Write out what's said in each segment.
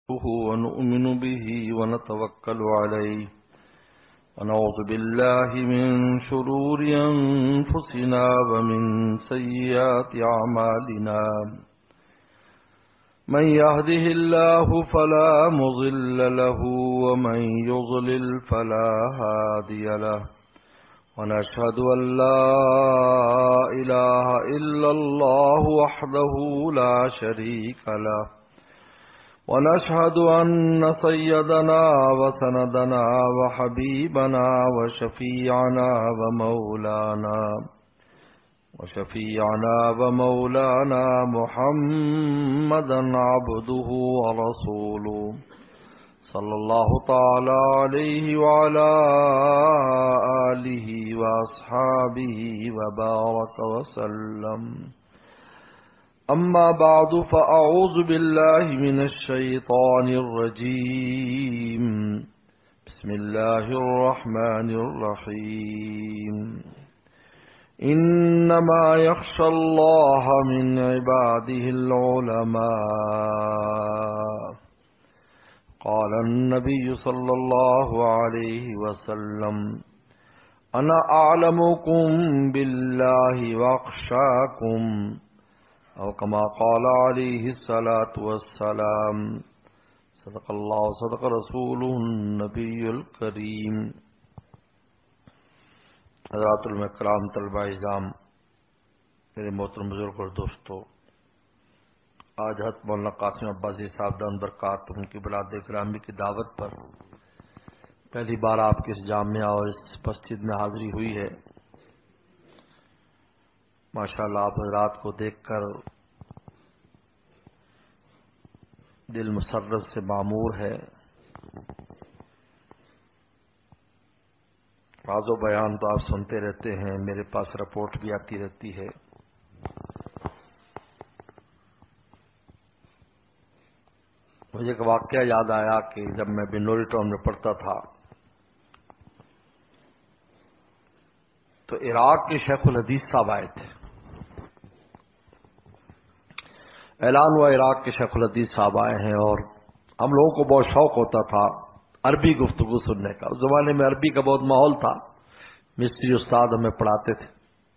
ونؤمن به ونتوكل عليه ونعوذ بالله من شرور أنفسنا ومن سيئات أعمالنا من يهده الله فلا مضل له ومن يضلل فلا هادي له ونشهد أن لا إله إلا الله وحده لا شريك له ونشهد أن سيدنا وسندنا وحبيبنا وشفيعنا محمدا عبده ورسوله صلى الله تعالى عليه وعلى آله وأصحابه وبارك وسلم. أما بعد فأعوذ بالله من الشيطان الرجيم. بسم الله الرحمن الرحيم. إنما يخشى الله من عباده العلماء. قال النبي صلى الله عليه وسلم أنا أعلمكم بالله وأخشاكم أو كما قال عليه الصلاة والسلام. صدق الله صدق رسوله النبي الكريم. حضرات المکرام، طلبہ اعزام، میرے محترم بزرگ اور دوستو، آج حضرت مولانا قاسم عباسی صاحب دامت برکاتہ ان کی بلاد گرامی کی دعوت پر پہلی بار آپ کے اس جامعہ اور اس مسجد میں حاضری ہوئی ہے. ماشاءاللہ آپ حضرات کو دیکھ کر دل مسرت سے معمور ہے. راز و بیان تو آپ سنتے رہتے ہیں، میرے پاس رپورٹ بھی آتی رہتی ہے. مجھے ایک واقعہ یاد آیا کہ جب میں بنوری ٹاؤن میں پڑھتا تھا تو عراق کے شیخ الحدیث صاحب آئے تھے. اعلان ہوا عراق کے شیخ الحدیث صاحب آئے ہیں، اور ہم لوگوں کو بہت شوق ہوتا تھا عربی گفتگو سننے کا. اس زمانے میں عربی کا بہت ماحول تھا، مستری استاد ہمیں پڑھاتے تھے.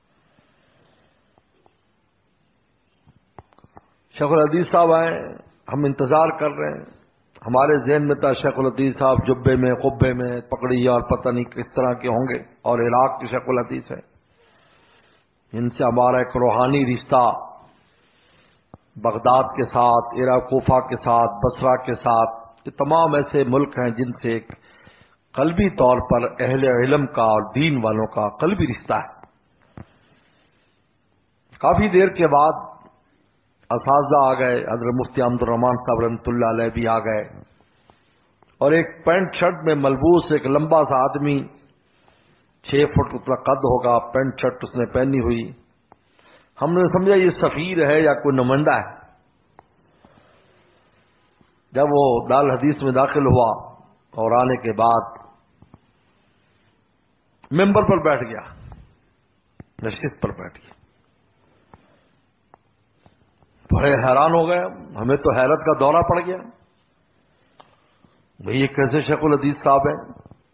شیخ الحدیث صاحب آئے، ہم انتظار کر رہے ہیں. ہمارے ذہن میں تھا شیخ الحدیث صاحب جبے میں قبے میں پکڑی اور پتہ نہیں کس طرح کے ہوں گے، اور عراق کے شیخ الحدیث ہیں جن سے ہمارا ایک روحانی رشتہ بغداد کے ساتھ، عراق، کوفہ کے ساتھ، بصرہ کے ساتھ، یہ تمام ایسے ملک ہیں جن سے ایک قلبی طور پر اہل علم کا اور دین والوں کا قلبی رشتہ ہے. کافی دیر کے بعد اساتذہ آ گئے، حضرت مفتی احمد الرحمان صاحب رحمۃ اللہ علیہ بھی آ گئے، اور ایک پینٹ شرٹ میں ملبوس ایک لمبا سا آدمی، 6 فٹ اتنا قد ہوگا، پینٹ شرٹ اس نے پہنی ہوئی. ہم نے سمجھا یہ سفیر ہے یا کوئی نمائندہ ہے. جب وہ دار الحدیث میں داخل ہوا اور آنے کے بعد ممبر پر بیٹھ گیا، نشست پر بیٹھ گیا. بڑے حیران ہو گئے، ہمیں تو حیرت کا دورہ پڑ گیا. بھئی یہ کیسے شیخ الحدیث صاحب ہیں،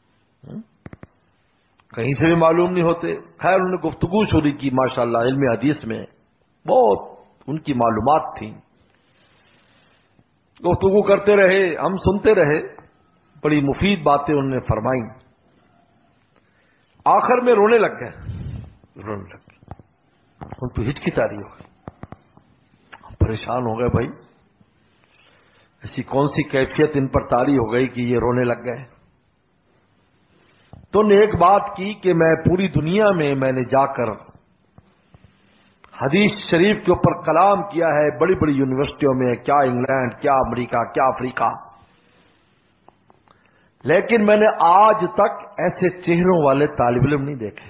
کہیں سے بھی معلوم نہیں ہوتے. خیر انہوں نے گفتگو شروع کی. ماشاءاللہ علم حدیث میں بہت ان کی معلومات تھیں. گفتگو کرتے رہے، ہم سنتے رہے، بڑی مفید باتیں انہوں نے فرمائیں. آخر میں رونے لگ گئے، ان کو ہچکچاری ہو گئی. ہم پریشان ہو گئے، بھائی ایسی کون سی کیفیت ان پر طاری ہو گئی کہ یہ رونے لگ گئے. تو نے ایک بات کی کہ میں پوری دنیا میں نے جا کر حدیث شریف کے اوپر کلام کیا ہے، بڑی بڑی یونیورسٹیوں میں، کیا انگلینڈ، کیا امریکہ، کیا افریقہ، لیکن میں نے آج تک ایسے چہروں والے طالب علم نہیں دیکھے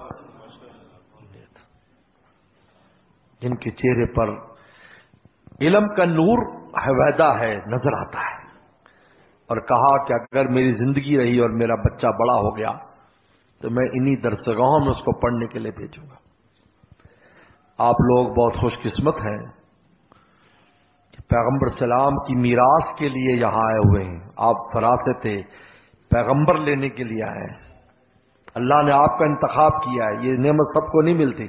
جن کے چہرے پر علم کا نور وحدہ ہے، نظر آتا ہے. اور کہا کہ اگر میری زندگی رہی اور میرا بچہ بڑا ہو گیا تو میں انہی درسگاہوں میں اس کو پڑھنے کے لیے بھیجوں گا. آپ لوگ بہت خوش قسمت ہیں کہ پیغمبر سلام کی میراث کے لیے یہاں آئے ہوئے ہیں. آپ فراست پیغمبر لینے کے لیے آئے ہیں. اللہ نے آپ کا انتخاب کیا ہے. یہ نعمت سب کو نہیں ملتی.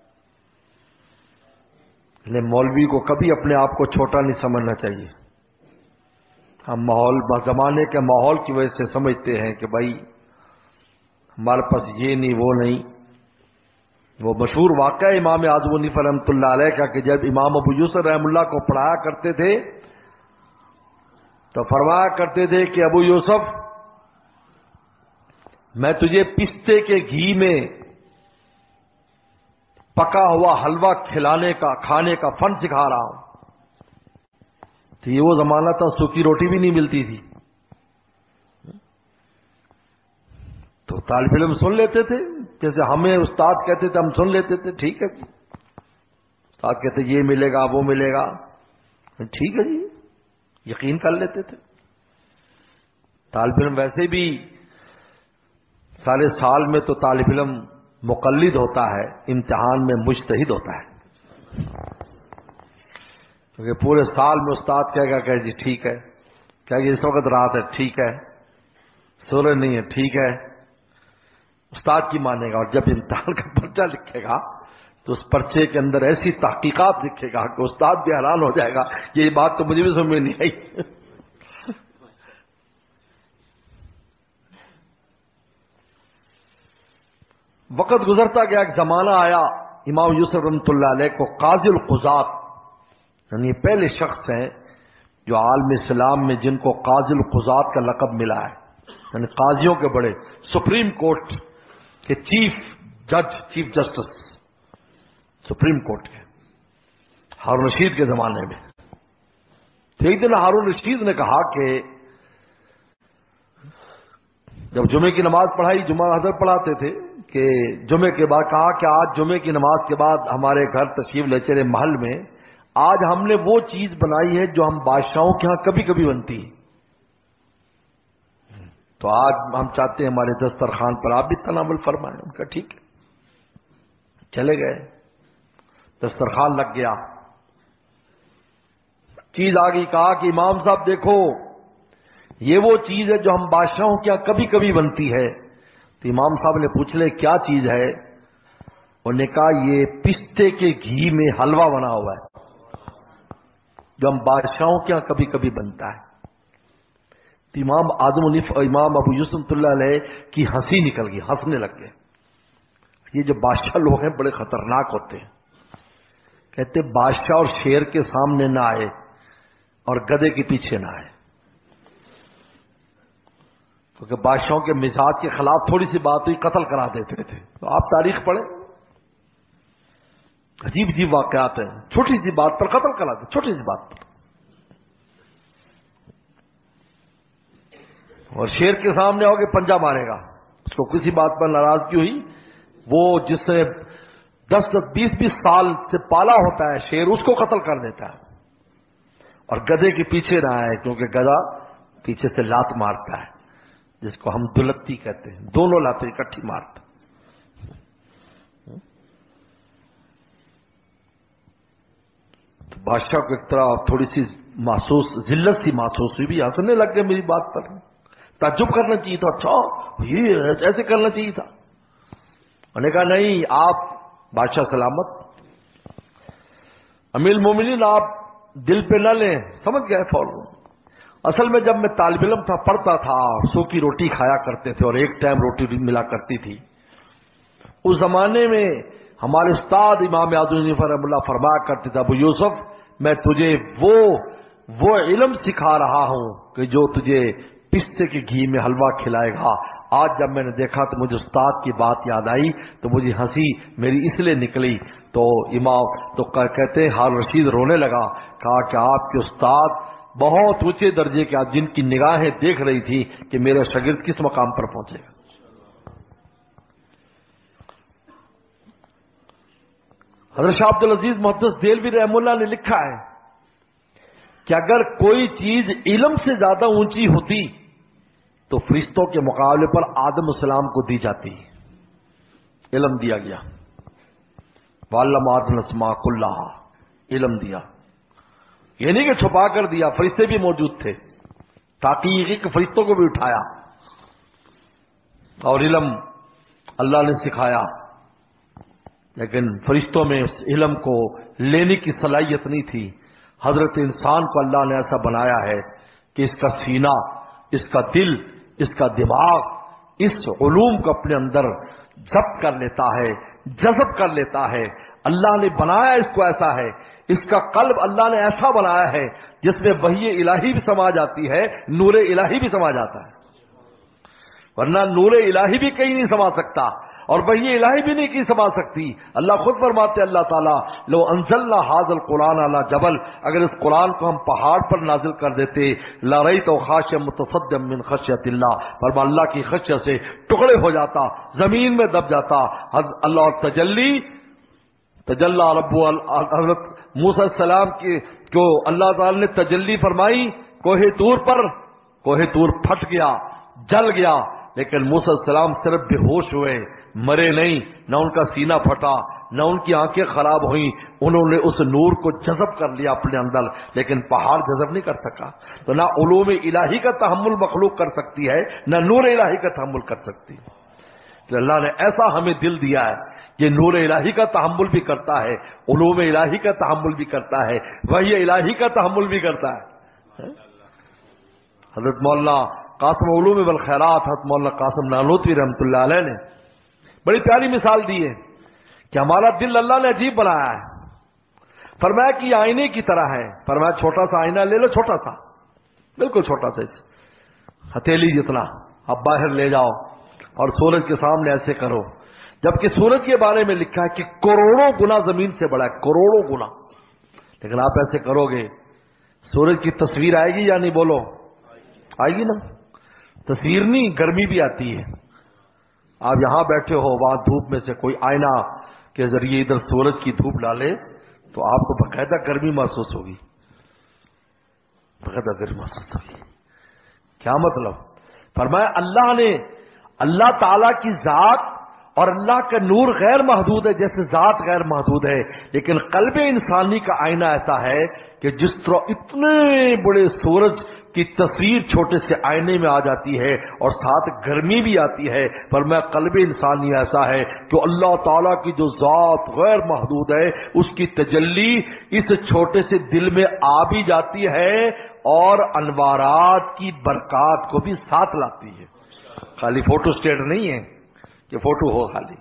لیکن مولوی کو کبھی اپنے آپ کو چھوٹا نہیں سمجھنا چاہیے. ہم زمانے کے ماحول کی وجہ سے سمجھتے ہیں کہ بھائی ہمارے پاس یہ نہیں وہ نہیں. وہ مشہور واقعہ امام اعظم حنیفہ رحمۃ اللہ علیہ کا کہ جب امام ابو یوسف رحم اللہ کو پڑھایا کرتے تھے تو فرمایا کرتے تھے کہ ابو یوسف میں تجھے پستے کے گھی میں پکا ہوا حلوہ کھانے کا فن سکھا رہا ہوں. تو یہ وہ زمانہ تھا سوکھی روٹی بھی نہیں ملتی تھی. تو طالب علم سن لیتے تھے. جیسے ہمیں استاد کہتے تھے ہم سن لیتے تھے. ٹھیک ہے جی. استاد کہتے یہ ملے گا وہ ملے گا. ٹھیک ہے جی. یقین کر لیتے تھے. طالب علم ویسے بھی سارے سال میں تو طالب علم مقلد ہوتا ہے, امتحان میں مجتہد ہوتا ہے. کیونکہ پورے سال میں استاد کہے گا کہ جی ٹھیک ہے, کہے گا اس وقت رات ہے ٹھیک ہے, سورج نہیں ہے ٹھیک ہے, استاد کی مانے گا. اور جب امتحان کا پرچہ لکھے گا تو اس پرچے کے اندر ایسی تحقیقات لکھے گا کہ استاد بھی حیران ہو جائے گا. یہ بات تو مجھے بھی سمجھ میں نہیں آئی. وقت گزرتا گیا, ایک زمانہ آیا امام یوسف رحمۃ اللہ علیہ کو قاضی القضات, یعنی پہلے شخص ہیں جو عالم اسلام میں جن کو قاضی القضات کا لقب ملا ہے, یعنی قاضیوں کے بڑے, سپریم کورٹ کے چیف جسٹس سپریم کورٹ کے, ہارون رشید کے زمانے میں. تو ایک دن ہارون رشید نے کہا کہ جب جمعے کی نماز پڑھائی, جمعہ حضرت پڑھاتے تھے, کہ جمعے کے بعد کہا کہ آج جمعے کی نماز کے بعد ہمارے گھر تشریف لے چلے محل میں, آج ہم نے وہ چیز بنائی ہے جو ہم بادشاہوں کے ہاں کبھی کبھی بنتی ہے. تو آج ہم چاہتے ہیں ہمارے دسترخوان پر آپ بھی تناول فرمائیں. ان کا ٹھیک ہے. چلے گئے, دسترخوان لگ گیا, چیز آ گئی. کہا کہ امام صاحب دیکھو یہ وہ چیز ہے جو ہم بادشاہوں کے یہاں کبھی کبھی بنتی ہے. تو امام صاحب نے پوچھ لے کیا چیز ہے؟ انہوں نے کہا یہ پستے کے گھی میں حلوہ بنا ہوا ہے جو ہم بادشاہوں کے یہاں کبھی کبھی بنتا ہے. تو امام اعظم حنیفہ اور امام ابو یوسف رحمۃ اللہ علیہ کی ہنسی نکل گئی, ہنسنے لگ گئے. یہ جو بادشاہ لوگ ہیں بڑے خطرناک ہوتے ہیں. کہتے بادشاہ اور شیر کے سامنے نہ آئے اور گدھے کے پیچھے نہ آئے, کیونکہ بادشاہوں کے مزاج کے خلاف تھوڑی سی بات ہوئی قتل کرا دیتے تھے. تو آپ تاریخ پڑھیں, عجیب عجیب واقعات ہیں. چھوٹی سی بات پر قتل کرا دے, چھوٹی سی بات پر. اور شیر کے سامنے ہوگے پنجہ مارے گا. اس کو کسی بات پر ناراضگی ہوئی, وہ جس سے 10-20 سال سے پالا ہوتا ہے شیر, اس کو قتل کر دیتا ہے. اور گدھے کے پیچھے نہ آئے, کیونکہ گدھا پیچھے سے لات مارتا ہے جس کو ہم دلتی کہتے ہیں, دونوں لاتیں اکٹھی مارتا. تو بادشاہ کو ایک طرح تھوڑی سی ذلت سی محسوس ہوئی, بھی ہنسنے لگ گئے میری بات پر. تعجب کرنا چاہیے تھا, اچھا یہ ایسے کرنا چاہیے تھا. انہوں نے کہا نہیں آپ بادشاہ سلامت, امیر المومنین آپ دل پہ نہ لیں. سمجھ گئے فوراً. اصل میں جب میں طالب علم تھا, پڑھتا تھا, سوکھی روٹی کھایا کرتے تھے اور ایک ٹائم روٹی بھی ملا کرتی تھی. اس زمانے میں ہمارے استاد امام اعظم حنیفہ رحمہ اللہ فرمایا کرتے تھے ابو یوسف میں تجھے وہ علم سکھا رہا ہوں کہ جو تجھے پستے کے گھی میں حلوہ کھلائے گا. آج جب میں نے دیکھا تو مجھے استاد کی بات یاد آئی, تو مجھے ہنسی میری اس لیے نکلی. تو امام تو کہتے ہیں ہارون رشید رونے لگا. کہا کہ آپ کے استاد بہت اونچے درجے کے, جن کی نگاہیں دیکھ رہی تھی کہ میرا شاگرد کس مقام پر پہنچے گا. حضرت شاہ عبد العزیز محدث دہلوی رحمہ اللہ نے لکھا ہے کہ اگر کوئی چیز علم سے زیادہ اونچی ہوتی تو فرشتوں کے مقابلے پر آدم السلام کو دی جاتی. علم دیا گیا, وَعَلَّمَ آدَمَ الْأَسْمَاءَ كُلَّهَا, علم دیا. یہ نہیں کہ چھپا کر دیا، فرشتے بھی موجود تھے، تحقیق فرشتوں کو بھی اٹھایا اور علم اللہ نے سکھایا، لیکن فرشتوں میں اس علم کو لینے کی صلاحیت نہیں تھی۔ حضرت انسان کو اللہ نے ایسا بنایا ہے کہ اس کا سینہ، اس کا دل، اس کا دماغ اس علوم کو اپنے اندر ضبط کر لیتا ہے، جذب کر لیتا ہے۔ اللہ نے بنایا اس کو ایسا ہے، اس کا قلب اللہ نے ایسا بنایا ہے جس میں وحی الہی بھی سما جاتی ہے، نور الہی بھی سما جاتا ہے، ورنہ نور الہی بھی کہیں نہیں سما سکتا اور وحی الہی بھی نہیں کہیں سما سکتی۔ اللہ خود فرماتے اللہ تعالیٰ لو انزلنا ھذا القرآن علی جبل، اگر اس قرآن کو ہم پہاڑ پر نازل کر دیتے لرأیتہ خاشعا متصدعا من خشیۃ اللہ، فرما اللہ کی خشیت سے ٹکڑے ہو جاتا، زمین میں دب جاتا۔ اللہ اور تجلی رب حضرت موسیٰ السلام کو اللہ تعالی نے تجلی فرمائی کوہ طور پر، کوہ طور پھٹ گیا، جل گیا، لیکن موسیٰ السلام صرف بے ہوش ہوئے، مرے نہیں، نہ ان کا سینہ پھٹا، نہ ان کی آنکھیں خراب ہوئیں، انہوں نے اس نور کو جذب کر لیا اپنے اندر، لیکن پہاڑ جذب نہیں کر سکا۔ تو نہ علوم الہی کا تحمل مخلوق کر سکتی ہے، نہ نور الہی کا تحمل کر سکتی۔ تو اللہ نے ایسا ہمیں دل دیا ہے کہ نور الہی کا تحمل بھی کرتا ہے، علوم الہی کا تحمل بھی کرتا ہے، وحی الہی کا تحمل بھی کرتا ہے۔ حضرت مولانا قاسم علوم والخیرات، حضرت مولانا قاسم نانوتوی رحمۃ اللہ علیہ نے بڑی پیاری مثال دی ہے کہ ہمارا دل اللہ نے عجیب بنایا ہے۔ فرمایا کہ یہ آئینے کی طرح ہے، فرمایا چھوٹا سا آئینہ لے لو، چھوٹا سا، بالکل چھوٹا سا، ہتھیلی جتنا، اب باہر لے جاؤ اور سورج کے سامنے ایسے کرو، جبکہ سورج کے بارے میں لکھا ہے کہ کروڑوں گنا زمین سے بڑا ہے، کروڑوں گنا، لیکن آپ ایسے کرو گے سورج کی تصویر آئے گی یا نہیں؟ بولو، آئے گی نا؟ تصویر نہیں، گرمی بھی آتی ہے۔ آپ یہاں بیٹھے ہو، وہاں دھوپ میں سے کوئی آئینہ کے ذریعے ادھر سورج کی دھوپ ڈالے تو آپ کو باقاعدہ گرمی محسوس ہوگی، باقاعدہ گرمی محسوس ہوگی۔ کیا مطلب؟ فرمایا اللہ نے، اللہ تعالی کی ذات اور اللہ کا نور غیر محدود ہے، جیسے ذات غیر محدود ہے، لیکن قلب انسانی کا آئینہ ایسا ہے کہ جس طرح اتنے بڑے سورج کی تصویر چھوٹے سے آئینے میں آ جاتی ہے اور ساتھ گرمی بھی آتی ہے، پر میں قلب انسانی ایسا ہے کہ اللہ تعالیٰ کی جو ذات غیر محدود ہے اس کی تجلی اس چھوٹے سے دل میں آ بھی جاتی ہے اور انوارات کی برکات کو بھی ساتھ لاتی ہے۔ خالی فوٹو اسٹیٹ نہیں ہے کہ فوٹو ہو خالی،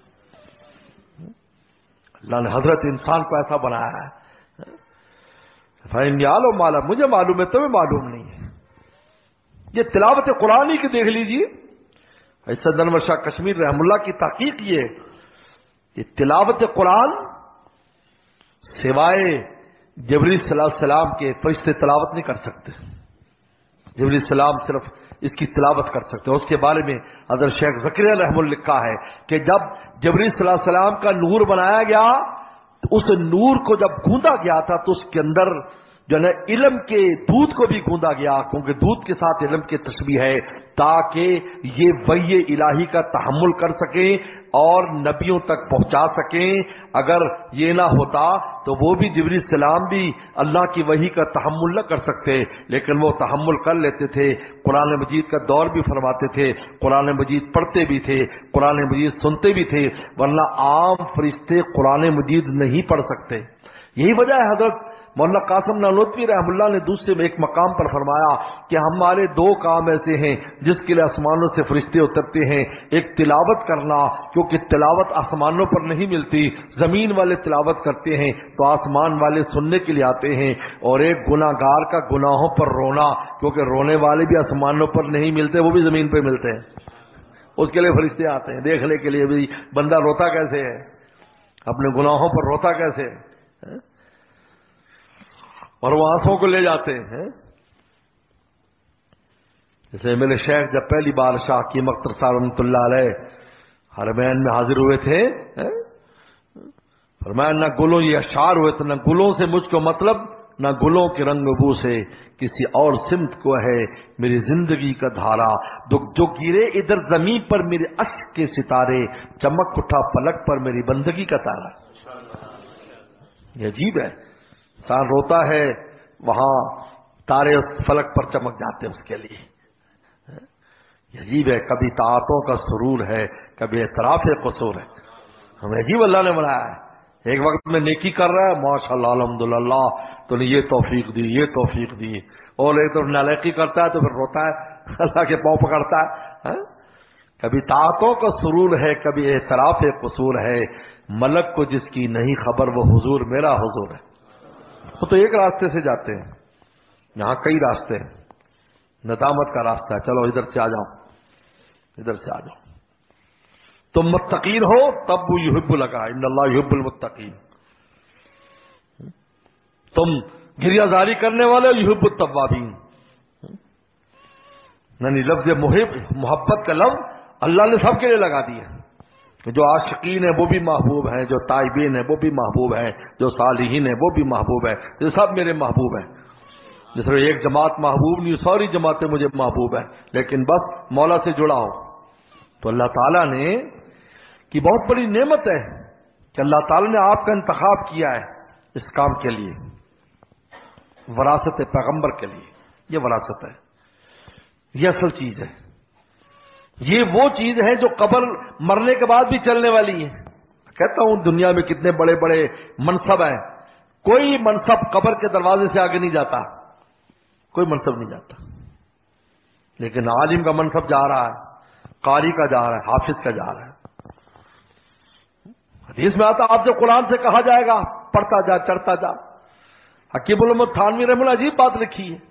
اللہ نے حضرت انسان کو ایسا بنایا ہے۔ مالا، مجھے معلوم ہے، تمہیں معلوم نہیں ہے۔ یہ تلاوت قرآن ہی کی دیکھ لیجیے، سید انور شاہ کشمیر رحم اللہ کی تحقیق یہ تلاوت قرآن سوائے جبریل صلی اللہ علیہ وسلم کے فرشتے تلاوت نہیں کر سکتے۔ جبریل السلام صرف اس کی تلاوت کر سکتے ہیں۔ اس کے بارے میں حضرت شیخ زکریا رحم اللہ لکھا ہے کہ جب جبریل صلی اللہ علیہ وسلم کا نور بنایا گیا تو اس نور کو جب گوندا گیا تھا تو اس کے اندر جو ہے علم کے دودھ کو بھی گوندا گیا، کیونکہ دودھ کے ساتھ علم کی تشبیہ ہے، تاکہ یہ وحی الہی کا تحمل کر سکیں اور نبیوں تک پہنچا سکیں۔ اگر یہ نہ ہوتا تو وہ بھی جبریل السلام بھی اللہ کی وحی کا تحمل نہ کر سکتے، لیکن وہ تحمل کر لیتے تھے۔ قرآن مجید کا دور بھی فرماتے تھے، قرآن مجید پڑھتے بھی تھے، قرآن مجید سنتے بھی تھے، ورنہ عام فرشتے قرآن مجید نہیں پڑھ سکتے۔ یہی وجہ ہے حضرت مولانا قاسم نانوتوی رحم اللہ نے دوسرے میں ایک مقام پر فرمایا کہ ہمارے دو کام ایسے ہیں جس کے لیے آسمانوں سے فرشتے اترتے ہیں، ایک تلاوت کرنا، کیونکہ تلاوت آسمانوں پر نہیں ملتی، زمین والے تلاوت کرتے ہیں تو آسمان والے سننے کے لیے آتے ہیں، اور ایک گناہ گار کا گناہوں پر رونا، کیونکہ رونے والے بھی آسمانوں پر نہیں ملتے، وہ بھی زمین پہ ملتے ہیں، اس کے لیے فرشتے آتے ہیں دیکھنے کے لیے بھی بندہ روتا کیسے ہے، اپنے گناہوں پر روتا کیسے ہے، اور وہ آنسوں کو لے جاتے ہیں۔ جیسے میرے شیخ جب پہلی بار شاہ کی مختر صاحب رحمۃ اللہ علیہ حرمین میں حاضر ہوئے تھے، فرمایا نہ گلوں، یہ اشعار ہوئے تھے، نہ گلوں سے مجھ کو مطلب، نہ گلوں کے رنگ بو سے کسی اور سمت کو ہے میری زندگی کا دھارا، جو گرے ادھر زمین پر میرے اشک کے ستارے، چمک اٹھا پلک پر میری بندگی کا تارا۔ یہ عجیب ہے، انسان روتا ہے، وہاں تارے اس فلک پر چمک جاتے ہیں اس کے لیے. یہ عجیب ہے، کبھی طاعتوں کا سرور ہے، کبھی اعتراف قصور ہے. ہمیں عجیب اللہ نے بنایا ہے. ایک وقت میں نیکی کر رہا ہے، ماشاء اللہ الحمدللہ تو نے یہ توفیق دی، یہ توفیق دی، اور ایک تو نالائقی کرتا ہے تو پھر روتا ہے، اللہ کے پاؤں پکڑتا ہے. کبھی طاعتوں کا سرور ہے، کبھی اعتراف قصور ہے. ملک کو جس کی نہیں خبر وہ حضور میرا حضور ہے. وہ تو ایک راستے سے جاتے ہیں، یہاں کئی راستے ہیں. ندامت کا راستہ ہے، چلو ادھر سے آ جاؤ، ادھر سے آ جاؤ. تم متقین ہو تب وہ یحب لگا، ان اللہ یحب المتقین. تم گریہ زاری کرنے والے یحب التوابین. یعنی لفظ محبت کا لفظ اللہ نے سب کے لیے لگا دیا. جو عاشقین ہیں وہ بھی محبوب ہیں، جو تائبین ہیں وہ بھی محبوب ہیں، جو صالحین ہیں وہ بھی محبوب ہیں. یہ سب میرے محبوب ہیں. جس طرح ایک جماعت محبوب نہیں، ساری جماعتیں مجھے محبوب ہیں، لیکن بس مولا سے جڑا ہو. تو اللہ تعالیٰ نے کی بہت بڑی نعمت ہے کہ اللہ تعالیٰ نے آپ کا انتخاب کیا ہے اس کام کے لیے، وراثت پیغمبر کے لیے. یہ وراثت ہے، یہ اصل چیز ہے. یہ وہ چیز ہے جو قبر مرنے کے بعد بھی چلنے والی ہے. کہتا ہوں دنیا میں کتنے بڑے بڑے منصب ہیں، کوئی منصب قبر کے دروازے سے آگے نہیں جاتا، کوئی منصب نہیں جاتا. لیکن عالم کا منصب جا رہا ہے، قاری کا جا رہا ہے، حافظ کا جا رہا ہے. حدیث میں آتا آپ سے قرآن سے کہا جائے گا پڑھتا جا، چڑھتا جا. حکیم الامت تھانوی رحمہ اللہ عجیب بات لکھی ہے،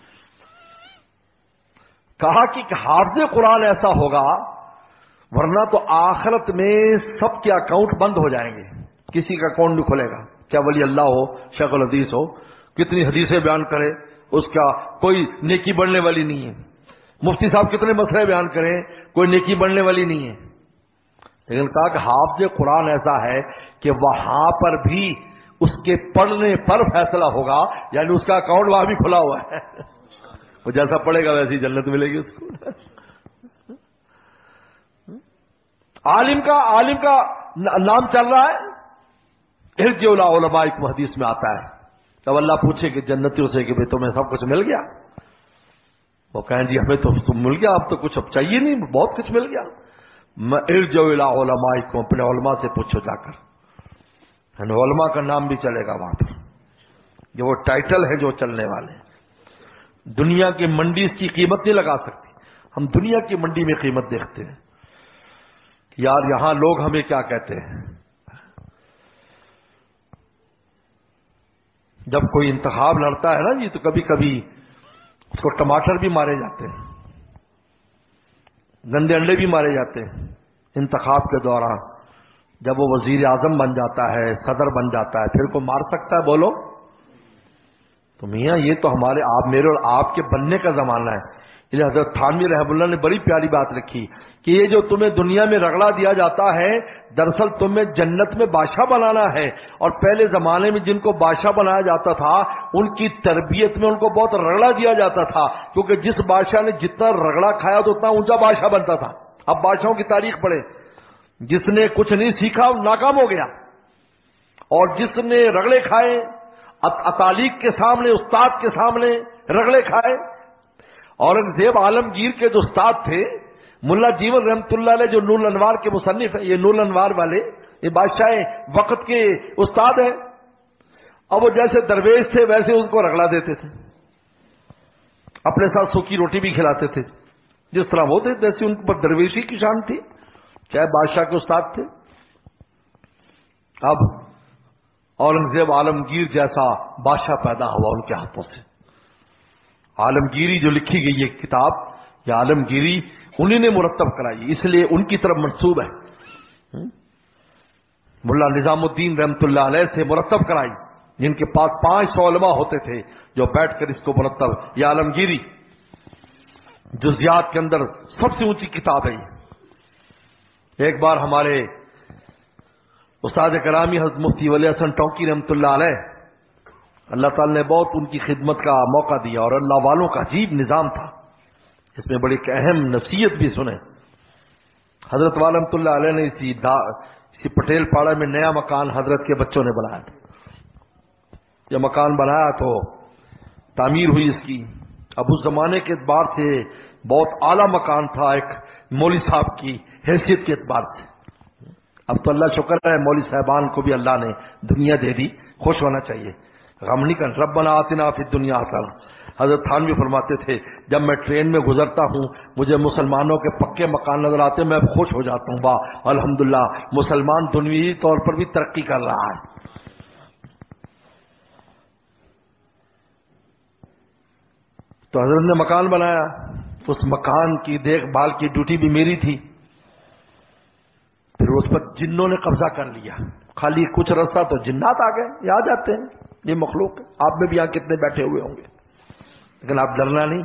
کہا کہ حافظ قرآن ایسا ہوگا ورنہ تو آخرت میں سب کے اکاؤنٹ بند ہو جائیں گے، کسی کا اکاؤنٹ نہیں کھلے گا. کیا ولی اللہ ہو، شیخ الحدیث ہو، کتنی حدیثیں بیان کرے، اس کا کوئی نیکی بڑھنے والی نہیں ہے. مفتی صاحب کتنے مسئلے بیان کریں، کوئی نیکی بڑھنے والی نہیں ہے. لیکن کہا کہ حافظ قرآن ایسا ہے کہ وہاں پر بھی اس کے پڑھنے پر فیصلہ ہوگا، یعنی اس کا اکاؤنٹ وہاں بھی کھلا ہوا ہے. وہ جیسا پڑھے گا ویسی جنت ملے گی اس کو. عالم کا نام چل رہا ہے، ارجعوا الی علمائکم حدیث میں آتا ہے. تب اللہ پوچھے کہ جنتیوں سے کہ تمہیں سب کچھ مل گیا؟ وہ کہیں جی ہمیں تو مل گیا، اب تو کچھ اب چاہیے نہیں، بہت کچھ مل گیا. ارجعوا الی علمائکم، اپنے علماء سے پوچھو جا کر. علماء کا نام بھی چلے گا وہاں پر. یہ وہ ٹائٹل ہے جو چلنے والے ہیں. دنیا کی منڈی اس کی قیمت نہیں لگا سکتی. ہم دنیا کی منڈی میں قیمت دیکھتے ہیں کہ یار یہاں لوگ ہمیں کیا کہتے ہیں. جب کوئی انتخاب لڑتا ہے نا جی، تو کبھی کبھی اس کو ٹماٹر بھی مارے جاتے ہیں، گندے انڈے بھی مارے جاتے ہیں انتخاب کے دوران. جب وہ وزیر اعظم بن جاتا ہے، صدر بن جاتا ہے، پھر کو مار سکتا ہے؟ بولو. تو میاں یہ تو ہمارے آپ، میرے اور آپ کے بننے کا زمانہ ہے. یہ حضرت تھانوی رحمہ اللہ نے بڑی پیاری بات لکھی کہ یہ جو تمہیں دنیا میں رگڑا دیا جاتا ہے دراصل تمہیں جنت میں بادشاہ بنانا ہے. اور پہلے زمانے میں جن کو بادشاہ بنایا جاتا تھا ان کی تربیت میں ان کو بہت رگڑا دیا جاتا تھا، کیونکہ جس بادشاہ نے جتنا رگڑا کھایا تو اتنا اونچا بادشاہ بنتا تھا. اب بادشاہوں کی تاریخ پڑھے، جس نے کچھ نہیں سیکھا ناکام ہو گیا، اور جس نے رگڑے کھائے اتالیق کے سامنے، استاد کے سامنے رگڑے کھائے. اورنگزیب عالمگیر کے جو استاد تھے ملا جیون رحمت اللہ علیہ، جو نور الانوار کے مصنف ہیں، یہ نور الانوار والے یہ بادشاہ وقت کے استاد ہیں. اب وہ جیسے درویش تھے ویسے ان کو رگڑا دیتے تھے، اپنے ساتھ سوکھی روٹی بھی کھلاتے تھے. جس طرح وہ تھے جیسے ان پر درویشی کی شان تھی، چاہے بادشاہ کے استاد تھے. اب اورنگزیب عالمگیر جیسا بادشاہ پیدا ہوا ان کے ہاتھوں سے. عالمگیری جو لکھی گئی یہ کتاب، یہ عالمگیری انہی نے مرتب کرائی، اس لیے ان کی طرف منسوب ہے. ملا نظام الدین رحمت اللہ علیہ سے مرتب کرائی، جن کے پاس 500 علماء ہوتے تھے جو بیٹھ کر اس کو مرتب. یہ عالمگیری جزیات کے اندر سب سے اونچی کتاب ہے. ایک بار ہمارے استاد کرامی حضرت مفتی ولی حسن ٹونکی رحمت اللہ علیہ، اللہ تعالی نے بہت ان کی خدمت کا موقع دیا، اور اللہ والوں کا عجیب نظام تھا. اس میں بڑی اہم نصیحت بھی سنے. حضرت والا رحمت اللہ علیہ نے اسی پٹیل پاڑا میں نیا مکان حضرت کے بچوں نے بنایا تھا. یہ مکان بنایا تو تعمیر ہوئی اس کی. اب اس زمانے کے اعتبار سے بہت اعلیٰ مکان تھا ایک مولوی صاحب کی حیثیت کے اعتبار سے. اب تو اللہ شکر ہے مولوی صاحبان کو بھی اللہ نے دنیا دے دی, خوش ہونا چاہیے, غم نہیں کرنا. ربنا آتنا فی الدنیا حسنہ. حضرت تھانوی فرماتے تھے جب میں ٹرین میں گزرتا ہوں مجھے مسلمانوں کے پکے مکان نظر آتے ہیں, میں خوش ہو جاتا ہوں, واہ الحمدللہ مسلمان دنیوی طور پر بھی ترقی کر رہا ہے. تو حضرت نے مکان بنایا, اس مکان کی دیکھ بھال کی ڈیوٹی بھی میری تھی. پھر اس پر جنوں نے قبضہ کر لیا, خالی کچھ رسا تو جنات آ گئے, یہ آ جاتے ہیں, یہ مخلوق ہے. آپ میں بھی یہاں کتنے بیٹھے ہوئے ہوں گے, لیکن آپ ڈرنا نہیں.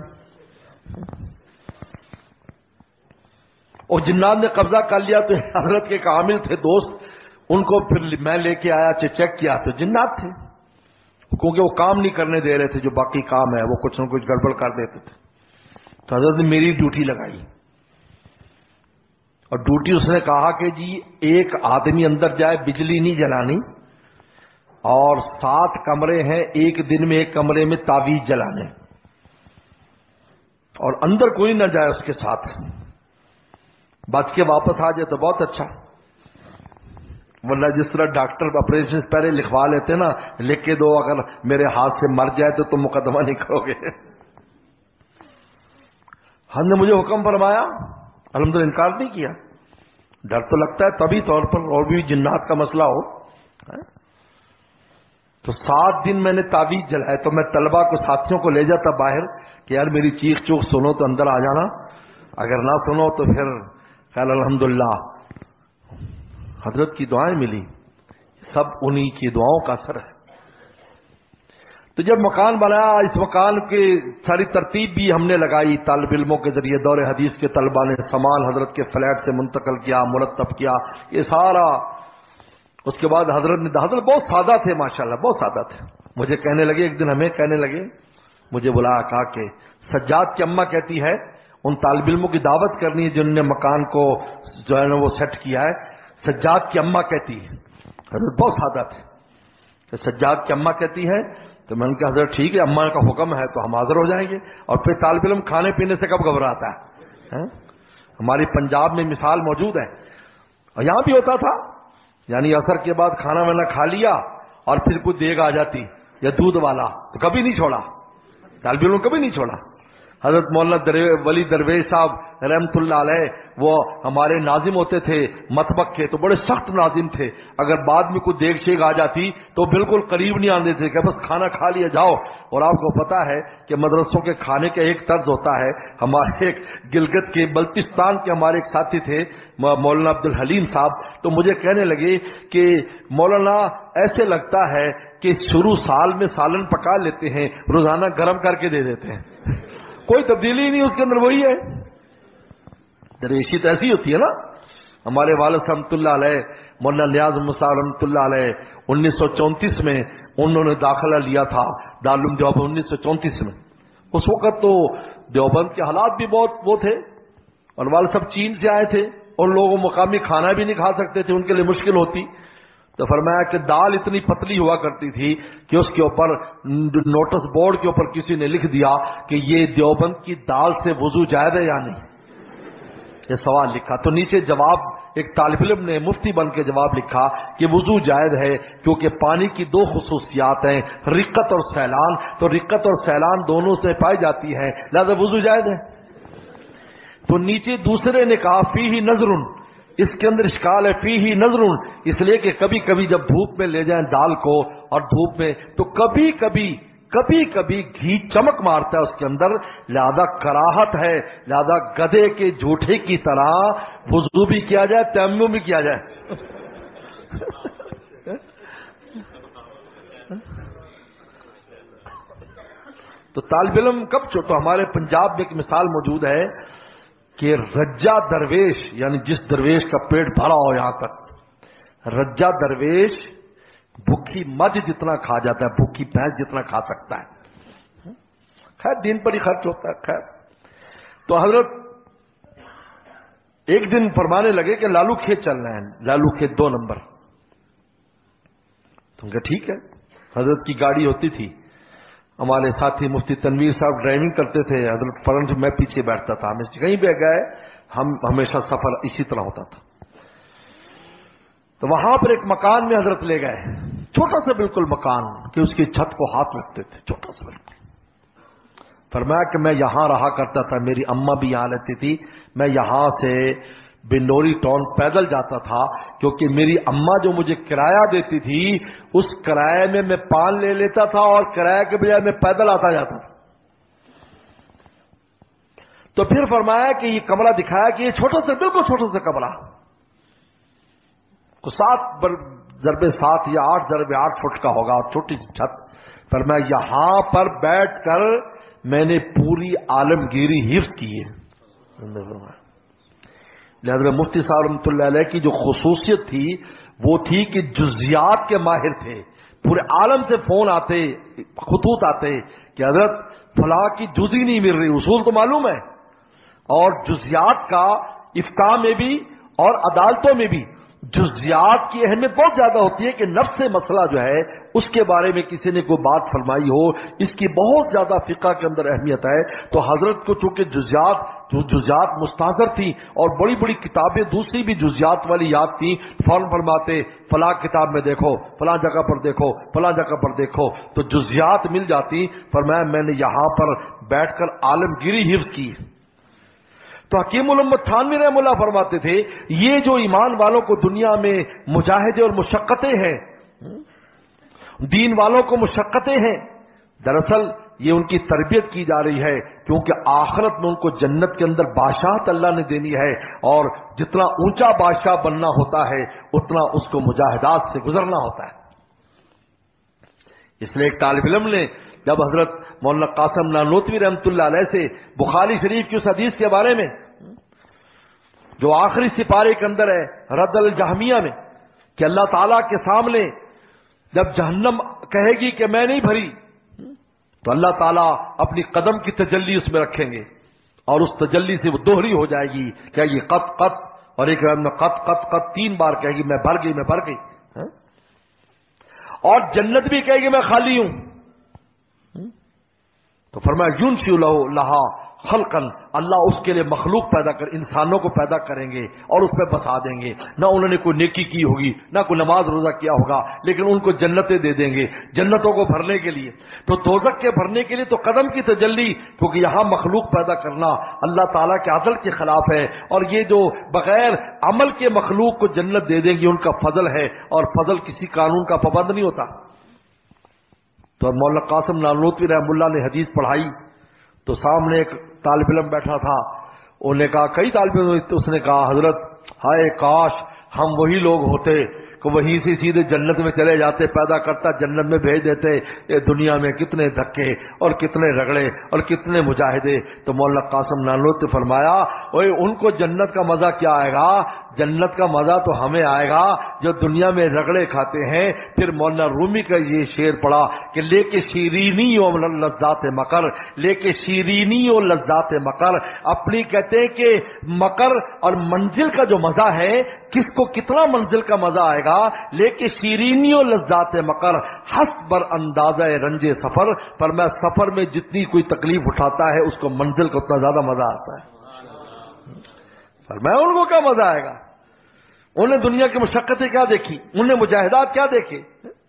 اور جنات نے قبضہ کر لیا تو حضرت کے ایک عامل تھے دوست, ان کو پھر میں لے کے آیا, چیک کیا تو جنات تھے, کیونکہ وہ کام نہیں کرنے دے رہے تھے جو باقی کام ہے, وہ کچھ نہ کچھ گڑبڑ کر دیتے تھے. تو حضرت نے میری ڈیوٹی لگائی, اور ڈیوٹی اس نے کہا کہ جی ایک آدمی اندر جائے, بجلی نہیں جلانی, اور 7 کمرے ہیں, ایک دن میں ایک کمرے میں تعویذ جلانے, اور اندر کوئی نہ جائے اس کے ساتھ, بچ کے واپس آ جائے تو بہت اچھا, ورنہ جس طرح ڈاکٹر آپریشن پہلے لکھوا لیتے نا, لکھ کے دو اگر میرے ہاتھ سے مر جائے تو تم مقدمہ نہیں کرو گے. ہم نے مجھے حکم فرمایا, الحمدللہ انکار نہیں کیا. ڈر تو لگتا ہے طبی طور پر, اور بھی جنات کا مسئلہ ہو. تو 7 دن میں نے تعویذ جلائے. تو میں طلبہ کو ساتھیوں کو لے جاتا باہر کہ یار میری چیخ چوخ سنو تو اندر آ جانا, اگر نہ سنو تو پھر خیر الحمدللہ حضرت کی دعائیں ملی. سب انہی کی دعاؤں کا اثر ہے. تو جب مکان بنایا, اس مکان کی ساری ترتیب بھی ہم نے لگائی, طالب علموں کے ذریعے دور حدیث کے طلبہ نے سامان حضرت کے فلیٹ سے منتقل کیا, مرتب کیا, یہ سارا. اس کے بعد حضرت بہت سادہ تھے ماشاءاللہ, بہت سادہ تھے. مجھے کہنے لگے ایک دن, ہمیں کہنے لگے, مجھے بلایا, کہا کہ سجاد کی اماں کہتی ہے ان طالب علموں کی دعوت کرنی ہے جنہوں نے مکان کو جو ہے نا وہ سیٹ کیا ہے. سجاد کی اماں کہتی ہے. حضرت بہت سادہ تھے. کہ سجاد کی اماں کہتی ہے, تو میں نے کہا حضرت ٹھیک ہے, اماں کا حکم ہے تو ہم حاضر ہو جائیں گے. اور پھر طالب علم کھانے پینے سے کب گھبراتا ہے؟ ہماری پنجاب میں مثال موجود ہے, اور یہاں بھی ہوتا تھا, یعنی عصر کے بعد کھانا وانا کھا لیا اور پھر کوئی دیگ آ جاتی یا دودھ والا, تو کبھی نہیں چھوڑا, طالب علم کبھی نہیں چھوڑا. حضرت مولانا ولی درویش صاحب رحمت اللہ علیہ وہ ہمارے ناظم ہوتے تھے مطبخ کے, تو بڑے سخت ناظم تھے. اگر بعد میں کوئی دیگ شیگ آ جاتی تو بالکل قریب نہیں آنے تھے کہ بس کھانا کھا لیا جاؤ. اور آپ کو پتا ہے کہ مدرسوں کے کھانے کا ایک طرز ہوتا ہے. ہمارے ایک گلگت کے بلتستان کے ہمارے ایک ساتھی تھے مولانا عبد الحلیم صاحب, تو مجھے کہنے لگے کہ مولانا ایسے لگتا ہے کہ شروع سال میں سالن پکا لیتے ہیں, روزانہ گرم کر کے دے دیتے ہیں, کوئی تبدیلی نہیں اس کے اندر, وہی ہے. درویشی تو ایسی ہوتی ہے نا. ہمارے والد رحمۃ اللہ علیہ مولانا نیاز مصعب رحمۃ اللہ علیہ 1934 میں انہوں نے داخلہ لیا تھا دارالعلوم دیوبند 1934 میں. اس وقت تو دیوبند کے حالات بھی بہت وہ تھے, اور والد صاحب چین سے آئے تھے, اور لوگ مقامی کھانا بھی نہیں کھا سکتے تھے, ان کے لیے مشکل ہوتی. تو فرمایا کہ دال اتنی پتلی ہوا کرتی تھی کہ اس کے اوپر نوٹس بورڈ کے اوپر کسی نے لکھ دیا کہ یہ دیوبند کی دال سے وضو جائز ہے یا نہیں, یہ سوال لکھا. تو نیچے جواب ایک طالب علم نے مفتی بن کے جواب لکھا کہ وضو جائز ہے کیونکہ پانی کی 2 خصوصیات ہیں, رقت اور سیلان, تو رقت اور سیلان دونوں سے پائی جاتی ہے, لہذا وضو جائز ہے. تو نیچے دوسرے نے کہا فیہ نظر, اس کے اندر اشکال ہے, فیہ نظر, اس لیے کہ کبھی کبھی جب دھوپ میں لے جائیں دال کو اور دھوپ میں, تو کبھی کبھی گھی چمک مارتا ہے اس کے اندر, لہذا کراہت ہے, لہذا گدھے کے جھوٹے کی طرح وضو بھی کیا جائے, تیمم بھی کیا جائے. تو طالب علم کب تو ہمارے پنجاب میں ایک مثال موجود ہے کہ رجا درویش, یعنی جس درویش کا پیٹ بھرا ہو یہاں تک, رجا درویش بھوکی مجھ جتنا کھا جاتا ہے, بھوکی بھینس جتنا کھا سکتا ہے. خیر دین پر ہی خرچ ہوتا ہے. خیر تو حضرت ایک دن فرمانے لگے کہ لالو کھیت چلنا ہے, لالو کھیت 2 نمبر. تم کہ ٹھیک ہے. حضرت کی گاڑی ہوتی تھی, ہمارے ساتھی مفتی تنویر صاحب ڈرائیونگ کرتے تھے، حضرت فرنٹ میں پیچھے بیٹھتا تھا، ہم کہیں پہ گئے ہم ہمیشہ سفر اسی طرح ہوتا تھا. تو وہاں پر ایک مکان میں حضرت لے گئے، چھوٹا سا بالکل مکان کہ اس کی چھت کو ہاتھ رکھتے تھے، چھوٹا سا بالکل. فرمایا کہ میں یہاں رہا کرتا تھا، میری اماں بھی یہاں رہتی تھی، میں یہاں سے بنوری ٹاؤن پیدل جاتا تھا، کیونکہ میری اماں جو مجھے کرایہ دیتی تھی اس کرایے میں میں پان لے لیتا تھا اور کرایہ کے بجائے میں پیدل آتا جاتا تھا. تو پھر فرمایا کہ یہ کمرہ دکھایا کہ یہ چھوٹا سا بالکل چھوٹا سا کمرہ کو 7x7 یا 8x8 فٹ کا ہوگا اور چھوٹی سی چھت. فرمایا یہاں پر بیٹھ کر میں نے پوری عالمگیری حفظ کی ہے. حضرت مفتی صاحب رحمۃ اللہ علیہ کی جو خصوصیت تھی وہ تھی کہ جزیات کے ماہر تھے. پورے عالم سے فون آتے، خطوط آتے کہ حضرت فلاں کی جزی نہیں مل رہی، اصول تو معلوم ہے، اور جزیات کا افتاء میں بھی اور عدالتوں میں بھی جزیات کی اہمیت بہت زیادہ ہوتی ہے کہ نفس مسئلہ جو ہے اس کے بارے میں کسی نے کوئی بات فرمائی ہو، اس کی بہت زیادہ فقہ کے اندر اہمیت ہے. تو حضرت کو چونکہ جزیات مستحضر تھی اور بڑی بڑی کتابیں دوسری بھی جزیات والی یاد تھیں، فوراً فرماتے فلاں کتاب میں دیکھو، فلاں جگہ پر دیکھو، فلاں جگہ پر دیکھو، تو جزیات مل جاتی. فرمایا میں نے یہاں پر بیٹھ کر عالمگیری حفظ کی. تو حکیم الامت تھانوی رحمہ اللہ فرماتے تھے یہ جو ایمان والوں کو دنیا میں مجاہدے اور مشقتیں ہیں، دین والوں کو مشقتیں ہیں، دراصل یہ ان کی تربیت کی جا رہی ہے، کیونکہ آخرت میں ان کو جنت کے اندر بادشاہت اللہ نے دینی ہے، اور جتنا اونچا بادشاہ بننا ہوتا ہے اتنا اس کو مجاہدات سے گزرنا ہوتا ہے. اس لیے ایک طالب علم نے جب حضرت مولانا قاسم نانوتوی رحمۃ اللہ علیہ سے بخاری شریف کی اس حدیث کے بارے میں جو آخری سپارے کے اندر ہے رد الجہمیہ میں کہ اللہ تعالیٰ کے سامنے جب جہنم کہے گی کہ میں نہیں بھری تو اللہ تعالیٰ اپنی قدم کی تجلی اس میں رکھیں گے اور اس تجلی سے وہ دوہری ہو جائے گی کہ یہ قط قط، اور ایک قط قط قط 3 بار کہے گی میں بھر گئی میں بھر گئی. اور جنت بھی کہے گی میں خالی ہوں. تو فرمایا ينشئ لہا خلقا، اللہ اس کے لیے مخلوق پیدا کر، انسانوں کو پیدا کریں گے اور اس پہ بسا دیں گے. نہ انہوں نے کوئی نیکی کی ہوگی، نہ کوئی نماز روزہ کیا ہوگا، لیکن ان کو جنتیں دے دیں گے جنتوں کو بھرنے کے لیے. تو دوزخ کے بھرنے کے لیے تو قدم کی تجلی، کیونکہ یہاں مخلوق پیدا کرنا اللہ تعالیٰ کے عدل کے خلاف ہے، اور یہ جو بغیر عمل کے مخلوق کو جنت دے دیں گے ان کا فضل ہے، اور فضل کسی قانون کا پابند نہیں ہوتا. تو مولانا قاسم نانوتوی رحمہ اللہ نے حدیث پڑھائی تو سامنے ایک طالب علم بیٹھا تھا، انہوں نے کہا کئی طالب علم، اس نے کہا حضرت ہائے کاش ہم وہی لوگ ہوتے کہ وہیں سے سیدھے جنت میں چلے جاتے، پیدا کرتا جنت میں بھیج دیتے. یہ دنیا میں کتنے دھکے اور کتنے رگڑے اور کتنے مجاہدے. تو مولانا قاسم نانوتوی فرمایا اوے ان کو جنت کا مزہ کیا آئے گا، جنت کا مزہ تو ہمیں آئے گا جو دنیا میں رگڑے کھاتے ہیں. پھر مولانا رومی کا یہ شعر پڑا کہ لے کے شیرینی و لذات مکر، لے کے شیرینی و لذات مکر. اپنی کہتے ہیں کہ مکر اور منزل کا جو مزہ ہے، کس کو کتنا منزل کا مزہ آئے گا، لے کے شیرینی و لذات مکر حسب بر اندازہ رنج سفر. پر میں سفر میں جتنی کوئی تکلیف اٹھاتا ہے اس کو منزل کا اتنا زیادہ مزہ آتا ہے. پر میں ان کو کیا مزہ آئے گا، انہوں نے دنیا کی مشقتیں کیا دیکھی، انہوں نے مجاہدات کیا دیکھے،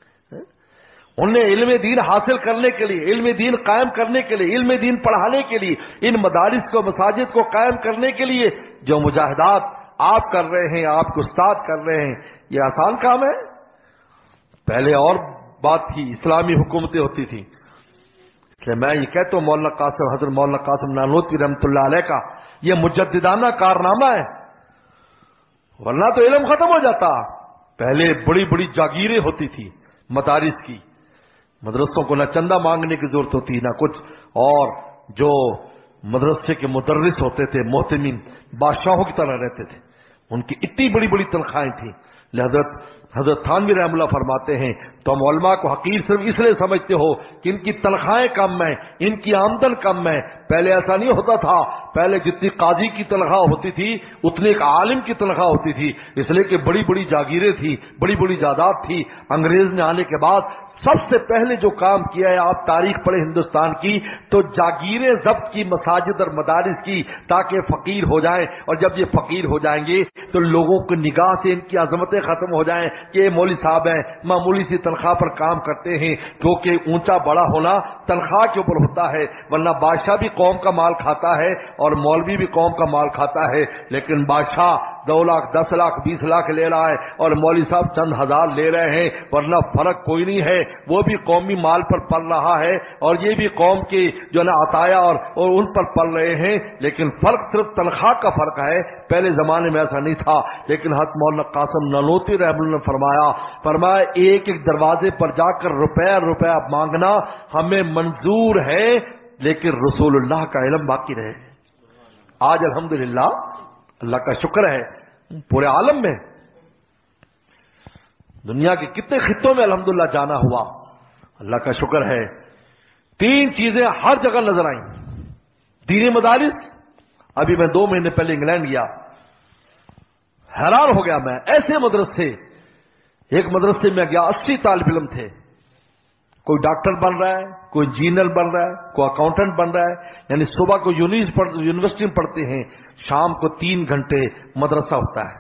انہوں نے علم دین حاصل کرنے کے لیے، علم دین قائم کرنے کے لیے، علم دین پڑھانے کے لیے، ان مدارس کو مساجد کو قائم کرنے کے لیے جو مجاہدات آپ کر رہے ہیں، آپ کو استاد کر رہے ہیں، یہ آسان کام ہے. پہلے اور بات تھی، اسلامی حکومتیں ہوتی تھیں. اس لیے میں یہ کہتا ہوں مولانا قاسم، حضرت مولانا قاسم نانوتوی رحمۃ اللہ علیہ کا یہ مجددانہ کارنامہ ہے، ورنہ تو علم ختم ہو جاتا. پہلے بڑی بڑی جاگیریں ہوتی تھی مدارس کی، مدرسوں کو نہ چندہ مانگنے کی ضرورت ہوتی نہ کچھ، اور جو مدرسے کے مدرس ہوتے تھے محتمین بادشاہوں کی طرح رہتے تھے، ان کی اتنی بڑی بڑی تنخواہیں تھیں. حضرت تھانوی رحمہ اللہ فرماتے ہیں تم علماء کو حقیر صرف اس لیے سمجھتے ہو کہ ان کی تنخواہیں کم ہیں، ان کی آمدن کم ہے. پہلے ایسا نہیں ہوتا تھا. پہلے جتنی قاضی کی تنخواہ ہوتی تھی اتنی ایک عالم کی تنخواہ ہوتی تھی، اس لیے کہ بڑی بڑی جاگیریں تھی، بڑی بڑی جائیداد تھی. انگریز نے آنے کے بعد سب سے پہلے جو کام کیا ہے، آپ تاریخ پڑھیں ہندوستان کی تو جاگیریں ضبط کی، مساجد اور مدارس کی، تاکہ فقیر ہو جائیں. اور جب یہ فقیر ہو جائیں گے تو لوگوں کی نگاہ سے ان کی عظمتیں ختم ہو جائیں کہ یہ مولوی صاحب ہیں، معمولی سی تنخواہ پر کام کرتے ہیں. کیونکہ اونچا بڑا ہونا تنخواہ کے اوپر ہوتا ہے، ورنہ بادشاہ بھی قوم کا مال کھاتا ہے اور مولوی بھی قوم کا مال کھاتا ہے. لیکن بادشاہ 2 لاکھ 10 لاکھ 20 لاکھ لے رہا ہے اور مولوی صاحب چند ہزار لے رہے ہیں، ورنہ فرق کوئی نہیں ہے. وہ بھی قومی مال پر پل رہا ہے اور یہ بھی قوم کے جو نا عطایا اور ان پر پل رہے ہیں. لیکن فرق صرف تنخواہ کا فرق ہے. پہلے زمانے میں ایسا نہیں تھا. لیکن حضرت مولانا قاسم نانوتوی رحمۃ اللہ نے فرمایا ایک ایک دروازے پر جا کر روپیہ مانگنا ہمیں منظور ہے، لیکن رسول اللہ کا علم باقی رہے. آج الحمدللہ اللہ کا شکر ہے پورے عالم میں، دنیا کے کتنے خطوں میں الحمدللہ جانا ہوا، اللہ کا شکر ہے. 3 چیزیں ہر جگہ نظر آئیں. دینی مدارس، ابھی میں 2 مہینے پہلے انگلینڈ گیا، حیران ہو گیا میں. ایسے مدرسے، ایک مدرسے میں گیا 80 طالب علم تھے. کوئی ڈاکٹر بن رہا ہے، کوئی انجینئر بن رہا ہے، کوئی اکاؤنٹنٹ بن رہا ہے. یعنی صبح کو یونیورسٹی میں پڑھتے ہیں، شام کو 3 گھنٹے مدرسہ ہوتا ہے.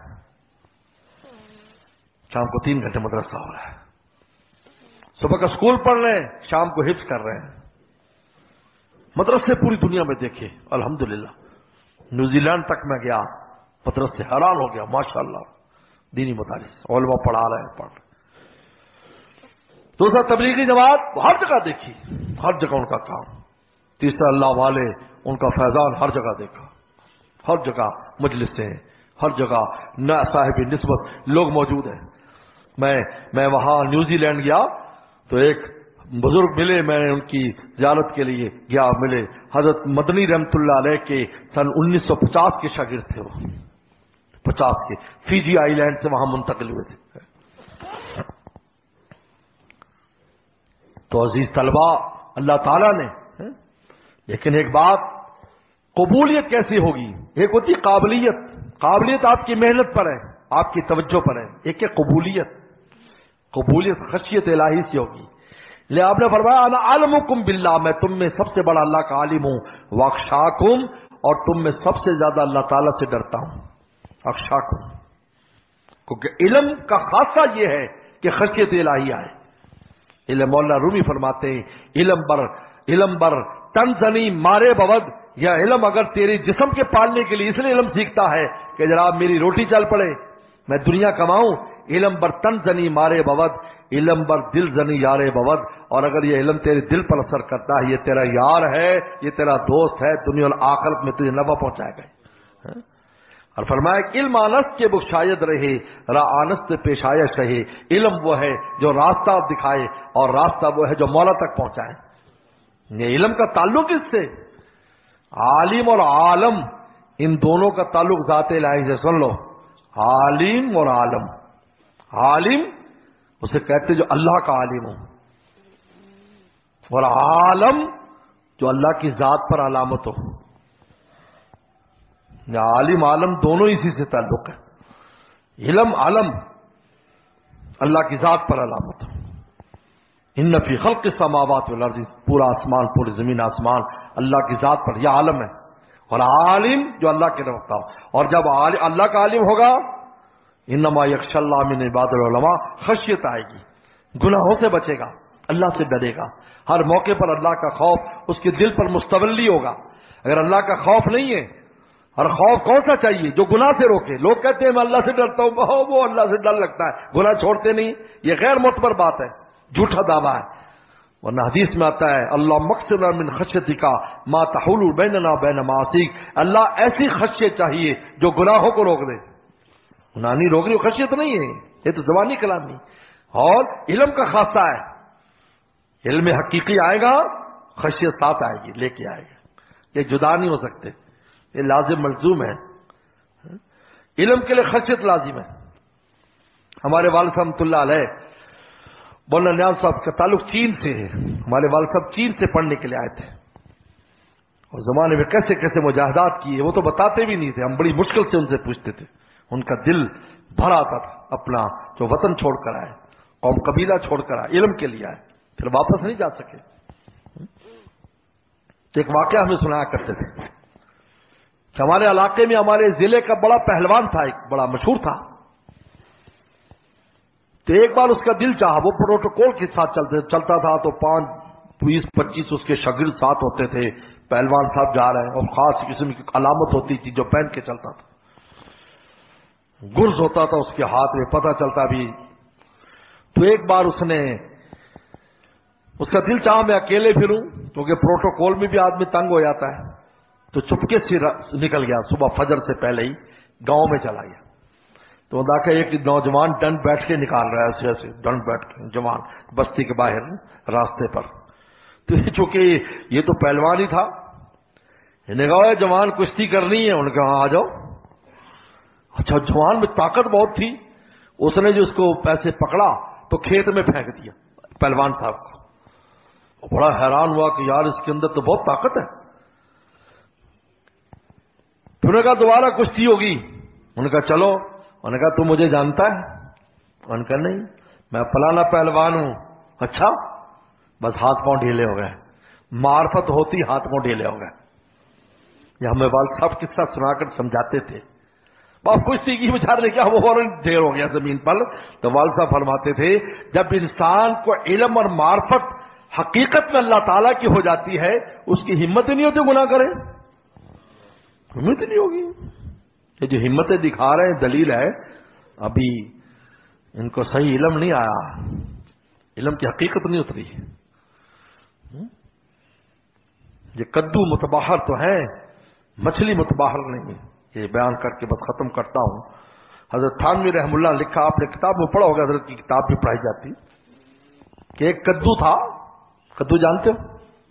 شام کو 3 گھنٹے مدرسہ ہو رہا ہے. صبح کا اسکول پڑھ رہے ہیں، شام کو حفظ کر رہے ہیں. مدرسے پوری دنیا میں دیکھے الحمدللہ. نیوزی لینڈ تک میں گیا، مدرسے حیران ہو گیا، ماشاءاللہ دینی مدارس، علماء پڑھا رہے ہیں، پڑھ رہے ہیں. دوسرا تبلیغی جماعت ہر جگہ دیکھی، ہر جگہ ان کا کام. تیسرا اللہ والے، ان کا فیضان ہر جگہ دیکھا، ہر جگہ مجلسیں، ہر جگہ نہ صاحب نسبت لوگ موجود ہیں. میں وہاں نیوزی لینڈ گیا تو ایک بزرگ ملے، میں نے ان کی زیارت کے لیے گیا، ملے حضرت مدنی رحمت اللہ علیہ کے سن 1950 کے شاگرد تھے. وہ 50 کے فیجی آئی لینڈ سے وہاں منتقل ہوئے تھے. تو عزیز طلبہ، اللہ تعالیٰ نے، لیکن ایک بات، قبولیت کیسی ہوگی؟ ایک ہوتی قابلیت آپ کی محنت پر ہے، آپ کی توجہ پر ہے. ایک ہے قبولیت خشیت الہی سے ہوگی. لے آپ نے فرمایا انا علمکم باللہ، میں تم میں سب سے بڑا اللہ کا عالم ہوں. واخشاکم، اور تم میں سب سے زیادہ اللہ تعالیٰ سے ڈرتا ہوں. اخشاکم، کیونکہ علم کا خاصہ یہ ہے کہ خشیت الہی آئے. علم مولانا رومی فرماتے ہیں علم بر تنزنی مارے بود، یا علم اگر تیری جسم کے پالنے کے لیے اس لیے علم سیکھتا ہے کہ جناب میری روٹی چل پڑے، میں دنیا کماؤں. علم بر تنزنی مارے بود، علم بر دل زنی یارے بود. اور اگر یہ علم تیرے دل پر اثر کرتا ہے، یہ تیرا یار ہے، یہ تیرا دوست ہے، دنیا اور آخرت میں تجھے نفع پہنچائے گا. اور فرمایا کہ علم آنست کے بخشاید رہے، آنست پیشایش رہے. علم وہ ہے جو راستہ دکھائے اور راستہ وہ ہے جو مولا تک پہنچائے. یہ علم کا تعلق اس سے، عالم اور عالم، ان دونوں کا تعلق ذات الہی سے. سن لو، عالم اور عالم. عالم اسے کہتے جو اللہ کا عالم ہو، اور عالم جو اللہ کی ذات پر علامت ہو. عالم عالم دونوں اسی سے تعلق ہے. علم علم اللہ کی ذات پر علامت ہو. ان فی خلق السماوات والارض، پورا آسمان، پوری زمین آسمان اللہ کی ذات پر، یہ عالم ہے. اور عالم جو اللہ کے رکھتا ہو. اور جب اللہ کا عالم ہوگا، انما یخشی اللہ من عباد العلماء، خشیت آئے گی، گناہوں سے بچے گا، اللہ سے ڈرے گا. ہر موقع پر اللہ کا خوف اس کے دل پر مستولی ہوگا. اگر اللہ کا خوف نہیں ہے، اور خوف کون سا چاہیے؟ جو گناہ سے روکے. لوگ کہتے ہیں میں اللہ سے ڈرتا ہوں، وہ اللہ سے ڈر لگتا ہے، گناہ چھوڑتے نہیں. یہ غیر معتبر بات ہے، جھوٹا دعویٰ ہے. ورنہ حدیث میں آتا ہے اللہ مقصد من خشیتک ما تحول بیننا بین معاصیک، اللہ ایسی خشیت چاہیے جو گناہوں کو روک دے. گناہ نہیں روک رہی، خشیت نہیں ہے، یہ تو زبانی کلام نہیں. اور علم کا خاصہ ہے، علم حقیقی آئے گا، خشیت ساتھ آئے گی، لے کے آئے گا. یہ جدا نہیں ہو سکتے، یہ لازم ملزوم ہے. علم کے لیے خشیت لازم ہے. ہمارے والد صاحب رحمۃ اللہ علیہ مولانا نیاز صاحب کا تعلق چین سے ہے. ہمارے والد صاحب چین سے پڑھنے کے لیے آئے تھے اور زمانے میں کیسے کیسے مجاہدات کیے وہ تو بتاتے بھی نہیں تھے. ہم بڑی مشکل سے ان سے پوچھتے تھے. ان کا دل بھر آتا تھا اپنا جو وطن چھوڑ کر آئے, قوم قبیلہ چھوڑ کر آئے, علم کے لیے آئے, پھر واپس نہیں جا سکے. ایک واقعہ ہمیں سنایا کرتے تھے کہ ہمارے علاقے میں ہمارے ضلع کا بڑا پہلوان تھا, ایک بڑا مشہور تھا. تو ایک بار اس کا دل چاہا, وہ پروٹوکول کے ساتھ چلتا تھا تو 20-25 اس کے شاگرد ساتھ ہوتے تھے. پہلوان صاحب جا رہے ہیں اور خاص قسم کی علامت ہوتی تھی جو پہن کے چلتا تھا, گرز ہوتا تھا اس کے ہاتھ میں, پتہ چلتا بھی. تو ایک بار اس کا دل چاہا میں اکیلے پھروں, کیونکہ پروٹوکول میں بھی آدمی تنگ ہو جاتا ہے. تو چپکے سے نکل گیا, صبح فجر سے پہلے ہی گاؤں میں چلا گیا. تو دیکھا ایک نوجوان ڈنڈ بیٹھ کے نکال رہا ہے, ایسے ڈنڈ بیٹھ کے جوان بستی کے باہر راستے پر. تو چونکہ یہ تو پہلوان ہی تھا, انہیں کہا جوان کشتی کرنی ہے. انہوں نے کہا آ جاؤ. اچھا, جوان میں طاقت بہت تھی. اس نے جو اس کو پیسے پکڑا تو کھیت میں پھینک دیا پہلوان صاحب کو. بڑا حیران ہوا کہ یار اس کے اندر تو بہت طاقت ہے. پھر انہوں نے کہا دوبارہ کشتی ہوگی. انہوں نے کہا چلو. انہوں نے کہا تو مجھے جانتا ہے؟ انہوں نے کہا نہیں, میں فلانا پہلوان ہوں. اچھا, بس ہاتھ پاؤں ڈھیلے ہو گئے. معرفت ہوتی ہاتھ پاؤں ڈھیلے ہو گئے. یہ ہمیں والد صاحب قصہ سنا کر سمجھاتے تھے. بہت کشتی کی بیچارے نے کیا, وہ فوراً ڈھیر ہو گیا زمین پر. تو والد صاحب فرماتے تھے جب انسان کو علم اور معرفت حقیقت میں اللہ تعالیٰ کی ہو جاتی ہے, اس کی ہمت ہی نہیں ہوتی گناہ کرے, ہمت ہی نہیں ہوگی. یہ جو ہمتیں دکھا رہے ہیں دلیل ہے ابھی ان کو صحیح علم نہیں آیا, علم کی حقیقت نہیں اتری. یہ کدو متباہر تو ہے, مچھلی متباہر نہیں ہے. یہ بیان کر کے بس ختم کرتا ہوں. حضرت تھانوی رحم اللہ نے لکھا, آپ نے کتاب میں پڑھا ہوگا, حضرت کی کتاب بھی پڑھائی جاتی, کہ ایک کدو تھا. کدو جانتے ہو؟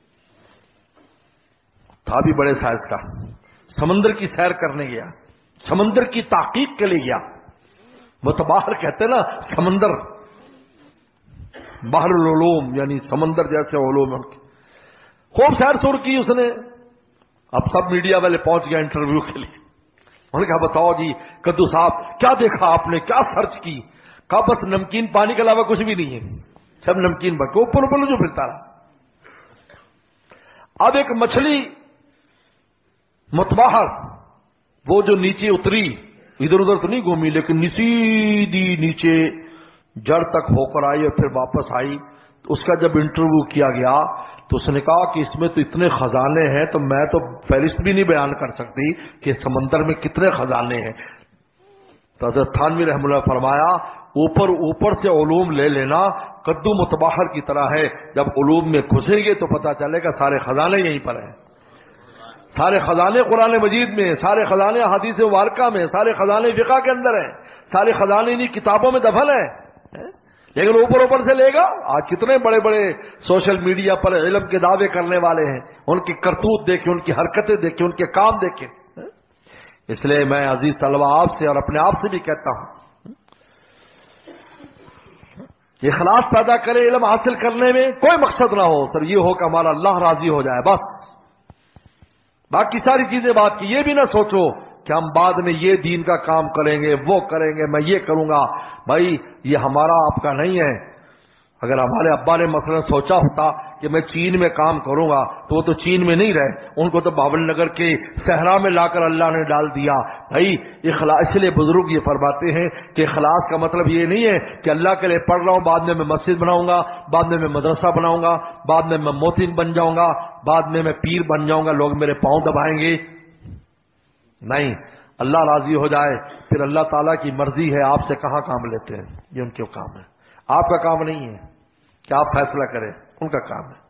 تھا بھی بڑے سائز کا. سمندر کی سیر کرنے گیا, سمندر کی تحقیق کے لیے گیا. متباہر کہتے ہیں نا سمندر, بحر العلوم یعنی سمندر جیسے علوم ان کے. خوب سیر سور کی اس نے. اب سب میڈیا والے پہنچ گیا انٹرویو کے لیے. انہوں نے کہا بتاؤ جی کدو صاحب کیا دیکھا آپ نے, کیا سرچ کی؟ کہا بس نمکین پانی کے علاوہ کچھ بھی نہیں ہے, سب نمکین بن کے اوپر اوپر جو پھرتا رہا. اب ایک مچھلی متباہر, وہ جو نیچے اتری, ادھر ادھر تو نہیں گھومی لیکن سیدھی نیچے جڑ تک ہو کر آئی اور پھر واپس آئی. اس کا جب انٹرویو کیا گیا تو اس نے کہا کہ اس میں تو اتنے خزانے ہیں تو میں تو فہرست بھی نہیں بیان کر سکتی کہ سمندر میں کتنے خزانے ہیں. تو حضرت تھانوی رحم اللہ فرمایا اوپر اوپر سے علوم لے لینا کدو متباہر کی طرح ہے. جب علوم میں گھسیں گے تو پتہ چلے گا سارے خزانے یہیں پر ہیں. سارے خزانے قرآن مجید میں, سارے خزانے حدیث مبارکہ میں, سارے خزانے فقہ کے اندر ہیں, سارے خزانے انہیں کتابوں میں دفن ہیں. لیکن اوپر اوپر سے لے گا. آج کتنے بڑے بڑے سوشل میڈیا پر علم کے دعوے کرنے والے ہیں, ان کی کرتوت دیکھیں, ان کی حرکتیں دیکھیں, ان کے کام دیکھیں. اس لیے میں عزیز طلبہ آپ سے اور اپنے آپ سے بھی کہتا ہوں کہ اخلاص پیدا کرے علم حاصل کرنے میں. کوئی مقصد نہ ہو, سر یہ ہو کہ ہمارا اللہ راضی ہو جائے بس. باقی ساری چیزیں بات کی. یہ بھی نہ سوچو کہ ہم بعد میں یہ دین کا کام کریں گے, وہ کریں گے, میں یہ کروں گا. بھائی یہ ہمارا آپ کا نہیں ہے. اگر ہمارے ابا نے مثلا سوچا ہوتا کہ میں چین میں کام کروں گا تو وہ تو چین میں نہیں رہے, ان کو تو باول نگر کے صحرا میں لا کر اللہ نے ڈال دیا. بھائی اخلاص, اس لیے بزرگ یہ فرماتے ہیں کہ اخلاص کا مطلب یہ نہیں ہے کہ اللہ کے لیے پڑھ رہا ہوں بعد میں مسجد بناؤں گا, بعد میں مدرسہ بناؤں گا, بعد میں موتن بن جاؤں گا, بعد میں پیر بن جاؤں گا, لوگ میرے پاؤں دبائیں گے. نہیں, اللہ راضی ہو جائے پھر اللہ تعالیٰ کی مرضی ہے آپ سے کہاں کام لیتے ہیں. یہ ان کے کام ہے, آپ کا کام نہیں ہے کہ آپ فیصلہ کریں, ان کا کام ہے.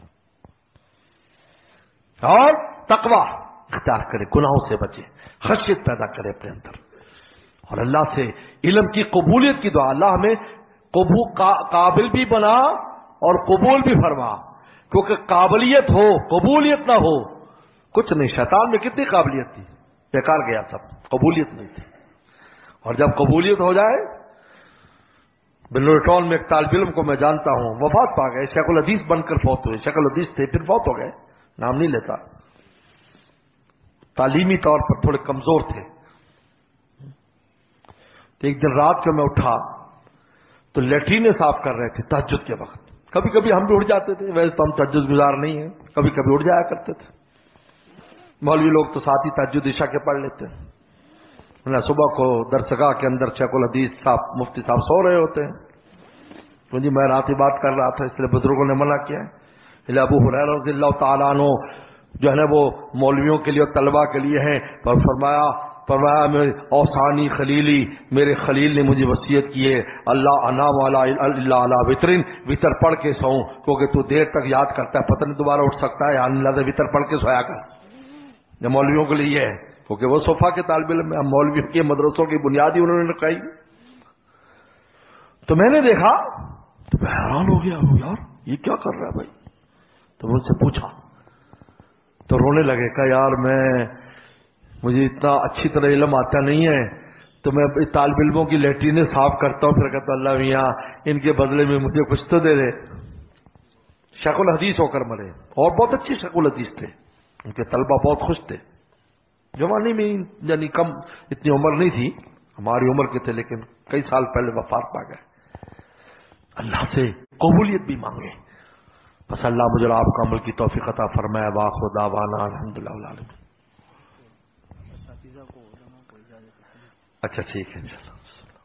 اور تقویٰ اختیار کرے, گناہوں سے بچے, خشیت پیدا کرے اپنے اندر, اور اللہ سے علم کی قبولیت کی دعا. اللہ ہمیں قابل بھی بنا اور قبول بھی فرما, کیونکہ قابلیت ہو قبولیت نہ ہو کچھ نہیں. شیطان میں کتنی قابلیت تھی, بیکار گیا سب, قبولیت نہیں تھی. اور جب قبولیت ہو جائے بلوٹون میں ایک طالب علم کو میں جانتا ہوں، وفات پا گئے، شیخ الحدیث بن کر فوت ہوئے، شیخ الحدیث تھے پھر فوت ہو گئے، نام نہیں لیتا، تعلیمی طور پر تھوڑے کمزور تھے۔ تو ایک دن رات کو میں اٹھا تو لیٹرینیں صاف کر رہے تھے تہجد کے وقت، کبھی کبھی ہم بھی اٹھ جاتے تھے، ویسے تو ہم تہجد گزار نہیں ہیں، کبھی کبھی اٹھ جایا کرتے تھے، مولوی لوگ تو ساتھ ہی تہجد عشاء کے پڑھ لیتے ہیں، صبح کو درسگاہ کے اندر شیخ الحدیث صاحب مفتی صاحب سو رہے ہوتے ہیں۔ تو جی میں رات ہی بات کر رہا تھا، اس لیے بزرگوں نے منع کیا ہے۔ ابو ہریرہ رضی اللہ تعالیٰ عنہ جو ہے نا وہ مولویوں کے لیے اور طلباء کے لیے ہیں، پر فرمایا اوصانی خلیلی، میرے خلیل نے مجھے وصیت کی ہے، اللہ انام اللہ علی وطرن، وطر پڑھ کے سوؤں، کیونکہ تو دیر تک یاد کرتا ہے پتہ نہیں دوبارہ اٹھ سکتا ہے، اللہ سے وطر پڑھ کے سویا کر۔ یہ مولویوں کے لیے ہے، کیونکہ وہ صفا کے طالب علم ہیں، مولوی کے مدرسوں کی بنیادی انہوں نے رکھائی۔ تو میں نے دیکھا تو میں حیران ہو گیا، یار یہ کیا کر رہا ہے بھائی؟ تو مجھ سے پوچھا تو رونے لگے، کہا یار مجھے اتنا اچھی طرح علم آتا نہیں ہے، تو میں طالب علموں کی لیٹرینیں صاف کرتا ہوں، پھر کہتا اللہ میاں ان کے بدلے میں مجھے کچھ تو دے دے۔ شیخ الحدیث ہو کر مرے، اور بہت اچھی شیخ الحدیث تھے، ان کے طلبہ بہت خوش تھے، جوانی میں یعنی کم اتنی عمر نہیں تھی، ہماری عمر کے تھے، لیکن کئی سال پہلے وفات پا گئے۔ اللہ سے قبولیت بھی مانگے، بس اللہ مجھے اور آپ کو عمل کی توفیق عطا فرمائے۔ واخر دعوانا الحمدللہ رب العالمین۔ اچھا ٹھیک ہے انشاءاللہ۔